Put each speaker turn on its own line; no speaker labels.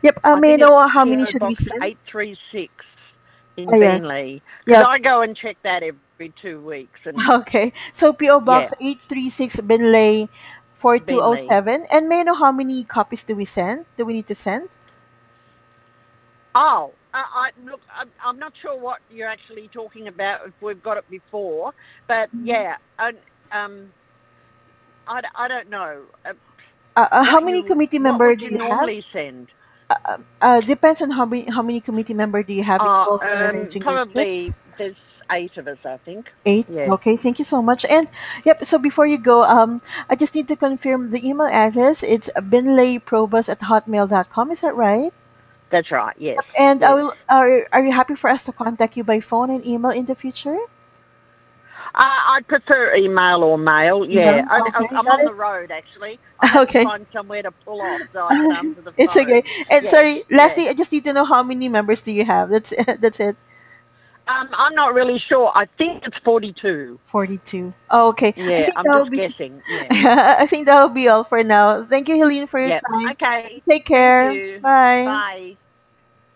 Yep.
I
May I
think it's
know how many
PO
should we
Box
send?
836 in
Oh, yes.
Beenleigh. Because
Yep.
I go and check that every 2 weeks. And
Okay. So PO Box
yeah,
836 Binlay
Beenleigh.
4207. And may I know how many copies do we send? Do we need to send?
Oh, look, I'm not sure what you're actually talking about, if we've got it before. But
Mhm.
yeah, um, I don't know.
How many committee
What
member
would
do
you
you have?
normally send?
Depends on how many committee member do you have involved in arranging your trip.
Probably there's 8 of us, I think.
Eight.
Yeah,
Okay, thank you so much. And yep, so before you go, I just need to confirm the email address. It's binlayprobus@hotmail.com. Is that right?
that's right. Yes,
Yep. And I
yes.
will. Are you happy for us to contact you by phone and email in the future?
I'd prefer email or mail. Yeah,
Email. Okay,
I'm
got
on
it.
the road actually. I have to
Okay.
find somewhere to pull off so I can answer the
It's okay.
phone.
And
Yes,
sorry,
yeah.
lastly, I just need to know how many members do you have? That's that's it.
I'm not really sure. I think it's 42.
42. Oh, okay. I
Yeah,
think
I'm
that
just
will be.
guessing. Yeah.
I think that will be all for now. Thank you, Helene, for your
Yep.
time.
Okay.
Take
Thank
care.
you.
Bye.
Bye.